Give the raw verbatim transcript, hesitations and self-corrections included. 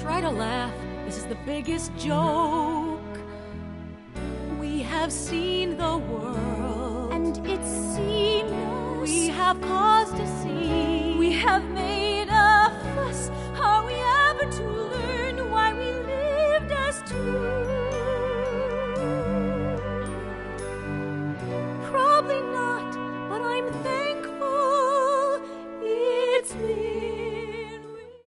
try to laugh. This is the biggest joke. We have seen the world, and it's seen us. We have cause to see. We have made